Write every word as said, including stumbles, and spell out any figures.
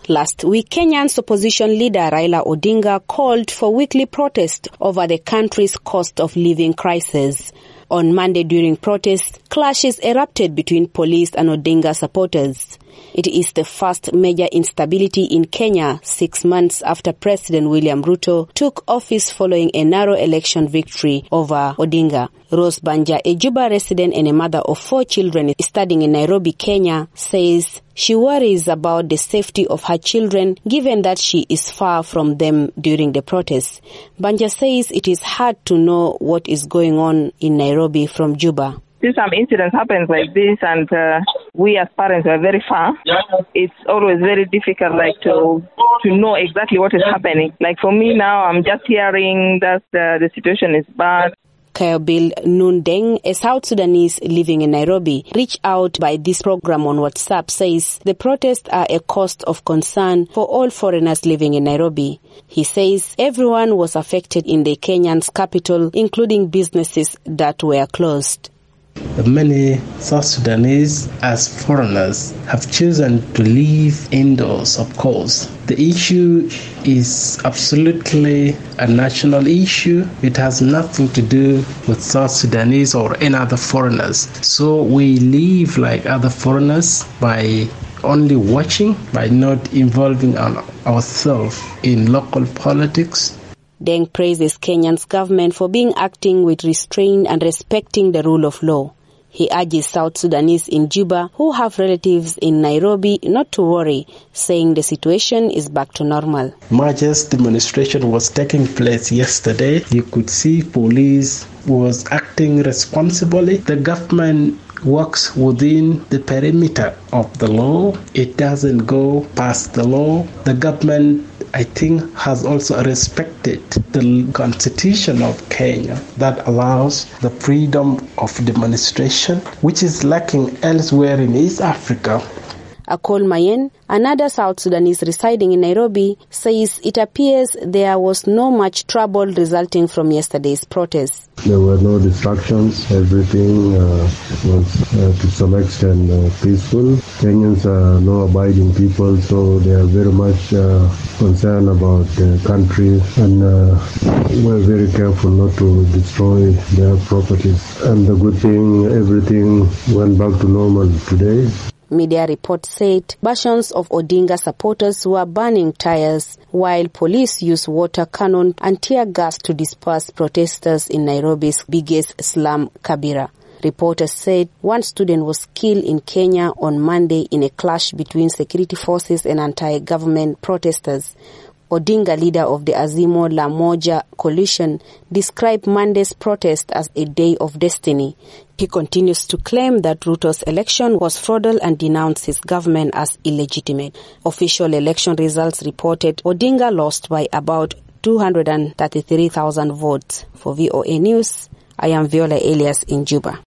Last week, Kenya's opposition leader Raila Odinga called for weekly protest over the country's cost of living crisis. On Monday during protests, clashes erupted between police and Odinga supporters. It is the first major instability in Kenya six months after President William Ruto took office following a narrow election victory over Odinga. Rose Banja, a Juba resident and a mother of four children studying in Nairobi, Kenya, says she worries about the safety of her children given that she is far from them during the protests. Banja says it is hard to know what is going on in Nairobi from Juba. See, some incidents happen like this, and uh, we as parents are very far. It's always very difficult, like to to know exactly what is happening. Like for me now, I'm just hearing that uh, the situation is bad. Kayobil Nundeng, a South Sudanese living in Nairobi, reached out by this program on WhatsApp, says the protests are a cause of concern for all foreigners living in Nairobi. He says everyone was affected in the Kenyan's capital, including businesses that were closed. Many South Sudanese, as foreigners, have chosen to live indoors, of course. The issue is absolutely a national issue. It has nothing to do with South Sudanese or any other foreigners. So we live like other foreigners by only watching, by not involving ourselves in local politics. Deng praises Kenya's government for being acting with restraint and respecting the rule of law. He urges South Sudanese in Juba who have relatives in Nairobi not to worry, saying the situation is back to normal. Marches demonstration was taking place yesterday. You could see police was acting responsibly. The government works within the perimeter of the law. It doesn't go past the law. The government, I think, has also respected the constitution of Kenya that allows the freedom of demonstration, which is lacking elsewhere in East Africa. Akol Mayen, another South Sudanese residing in Nairobi, says it appears there was no much trouble resulting from yesterday's protests. There were no distractions. Everything uh, was uh, to some extent uh, peaceful. Kenyans are law-abiding people, so they are very much uh, concerned about the country, and uh, we're very careful not to destroy their properties. And the good thing, everything went back to normal today. Media reports said versions of Odinga supporters were burning tires, while police used water cannon and tear gas to disperse protesters in Nairobi's biggest slum, Kibera. Reporters said one student was killed in Kenya on Monday in a clash between security forces and anti-government protesters. Odinga, leader of the Azimio la Umoja coalition, described Monday's protest as a day of destiny. He continues to claim that Ruto's election was fraudulent and denounced his government as illegitimate. Official election results reported Odinga lost by about two hundred thirty-three thousand votes. For V O A News, I am Viola Elias in Juba.